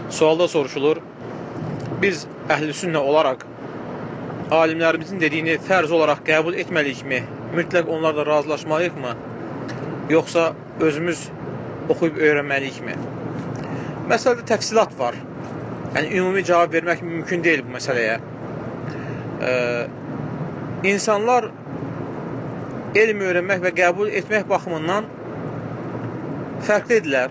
Sualda soruşulur, biz əhl-i sünnə olaraq alimlərimizin dediyini fərz olaraq qəbul etməliyikmi? Mütləq onlarla razılaşmalıyıqmı? Yoxsa özümüz oxuyub öyrənməliyikmi? Məsələdə təfsilat var. Yəni, ümumi cavab vermək mümkün deyil bu məsələyə. İnsanlar elm öyrənmək və qəbul etmək baxımından fərqlidirlər.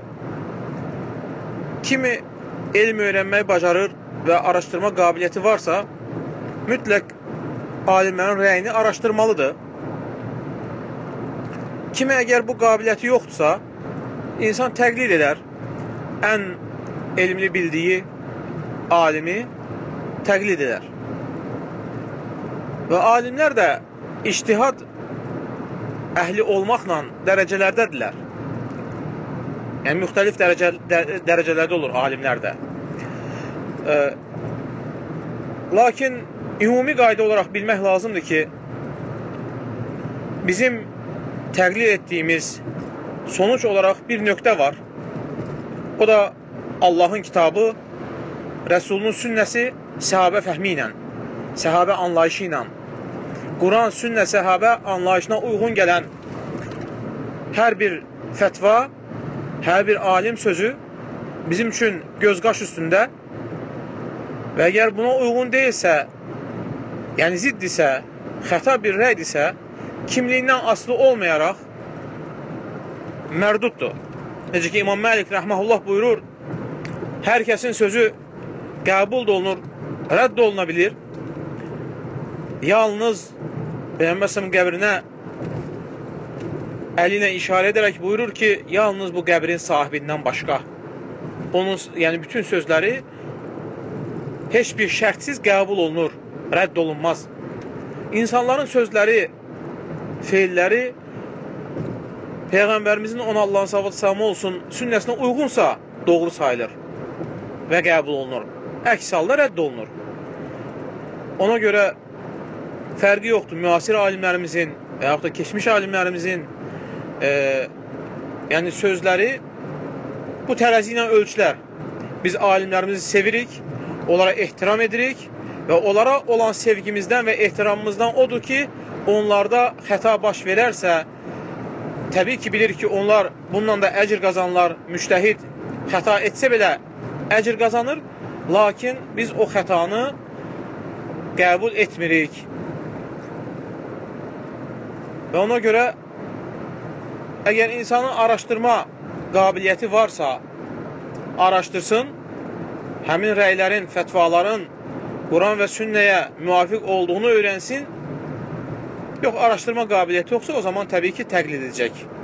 Kimi elm öyrənməyi bacarır və araşdırma qabiliyyəti varsa, mütləq alimlərin rəyini araşdırmalıdır. Kimi əgər bu qabiliyyəti yoxdursa, insan təqlid edər. Ən elmli bildiyi alimi təqlid edər. Və alimlər də ictihad əhli olmaqla dərəcələrdədirlər. Yəni, müxtəlif dərəcələrdə olur alimlər də. Lakin ümumi qayda olaraq bilmək lazımdır ki, bizim təqlid etdiyimiz sonuç olaraq bir nöqtə var. O da Allahın kitabı, Rəsulunun sünnəsi səhabə fəhmi ilə, səhabə anlayışı ilə, Quran, sünnə, səhabə anlayışına uyğun gələn hər bir fətva, hər bir alim sözü bizim üçün göz-qaş üstündə və əgər buna uyğun deyilsə, yəni ziddirsə, xəta bir rəydirsə, kimliyindən asılı olmayaraq mərduddur. Necə ki, İmam Məlik rəhməhullah buyurur, hər kəsin sözü qəbul da olunur, rədd oluna bilir. Yalnız Peyğəmbər qəbrinə əli ilə işarə edərək buyurur ki, yalnız bu qəbrin sahibindən başqa. Onun, yəni bütün sözləri heç bir şərtsiz qəbul olunur, rədd olunmaz. İnsanların sözləri, feilləri Peyğəmbərimizin ona Allahın salavatı salamı olsun, sünnəsinə uyğunsa doğru sayılır və qəbul olunur. Əks halda rədd olunur. Ona görə fərqi yoxdur müasir alimlərimizin və yaxud da keçmiş alimlərimizin yəni sözləri bu tərəzi ilə ölçülər. Biz alimlərimizi sevirik, onlara ehtiram edirik və onlara olan sevgimizdən və ehtiramımızdan odur ki, onlarda xəta baş verərsə, təbii ki, bilir ki, onlar bununla da əcr qazanırlar, müştəhid xəta etsə belə əcr qazanır, lakin biz o xətanı qəbul etmirik. Və ona görə, əgər insanın araşdırma qabiliyyəti varsa, araşdırsın, həmin rəylərin, fətvaların Quran və sünnəyə müvafiq olduğunu öyrənsin. Yox, araşdırma qabiliyyəti yoxsa, o zaman təbii ki, təqlid edəcək.